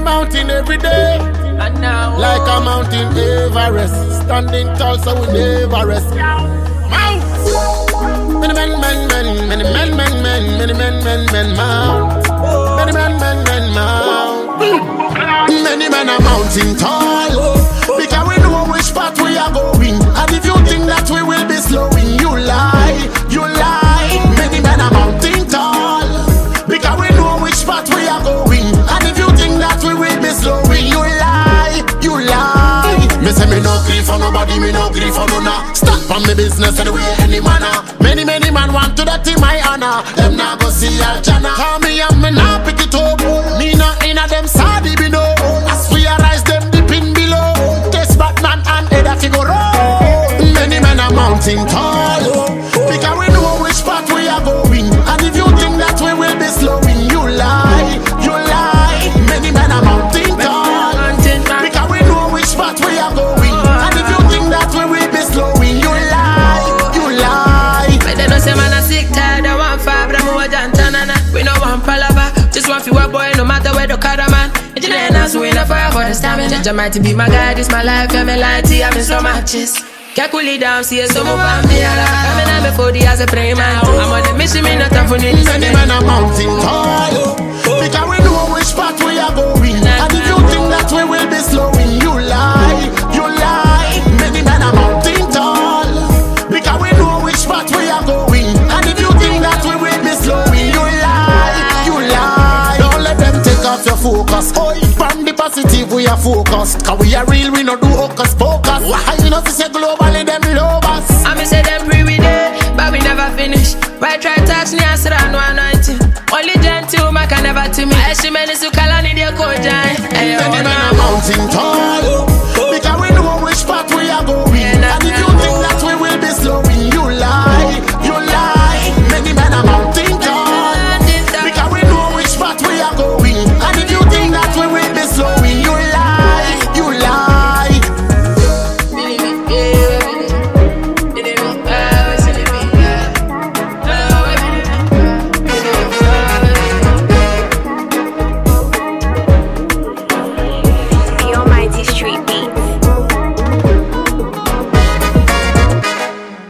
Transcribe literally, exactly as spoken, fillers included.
mountain every day. And now, Like a mountain Everest, standing tall so we never rest. Mount. Many men, men, men, many men, men, men, many men, men, men, mount. Many men, men, men, mount. Many men are mounting tall, because we know which path we are going. And if you think that we will be slowing, you lie, you lie. Many men are mounting tall, because we know which path we are going. And if you think that we will be slowing, you lie, you lie. Me say me no grief for nobody, me no grief for no nah. Start from me business anyway, any manner. Many, many man want to that in my honor. Them now go see Aljana. Call me and me now pick it up. Me not inna them sadi be no. As we arise them dipping below. This Batman and Edda figure roll. Many men are mounting tall, because we know which path we are going. And if you think that we will be slowing, you lie, you lie. Many men are mounting tall, because we know which path we are going. And if you think that we will be slowing, you lie, you lie. but they don't say man a sick tired. I want five, but I'm more than tanana. We no want palava, just want few boy, no matter where the car man. Engineers who in a fire for the stamina. Judge mighty be my guide, it's my life, yeah, me light, I'm in so matches. Can't cool it down, see some of them here. Coming out before the as a prey man. I'm on the mission, me not time for this. Many men are mounting tall, because we know which path we are going. And if you think that we will be slowing, you lie, you lie. Many men are mounting tall, because we know which path we are going. And if you think that we will be slowing, you lie, you lie. Don't let them take off your focus. Oh, from the positive we are focused, cause we are real, we no do hocus pocus. Why you know to say globally them love us? I me say them free we day, but we never finish. Why try touch me and sit on one nineteen? Only gentle man can never to me. I see many so call on the code giant. Many men are mounting tall,